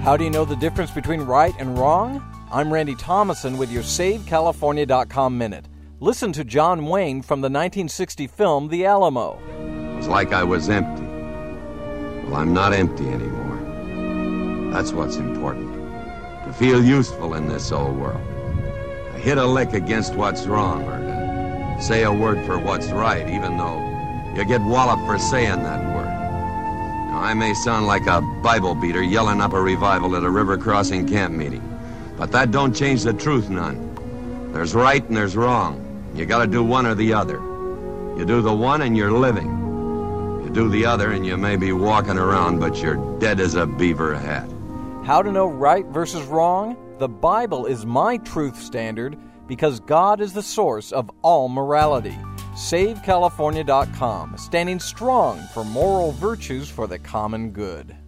How do you know the difference between right and wrong? I'm Randy Thomason with your SaveCalifornia.com Minute. Listen to John Wayne from the 1960 film The Alamo. It was like I was empty. Well, I'm not empty anymore. That's what's important. To feel useful in this old world. To hit a lick against what's wrong, or to say a word for what's right, even though you get walloped for saying that word. Now, I may sound like a Bible beater yelling up a revival at a river crossing camp meeting, but that don't change the truth none. There's right and there's wrong. You gotta do one or the other. You do the one and you're living. You do the other and you may be walking around, but you're dead as a beaver hat. How to know right versus wrong? The Bible is my truth standard because God is the source of all morality. SaveCalifornia.com, standing strong for moral virtues for the common good.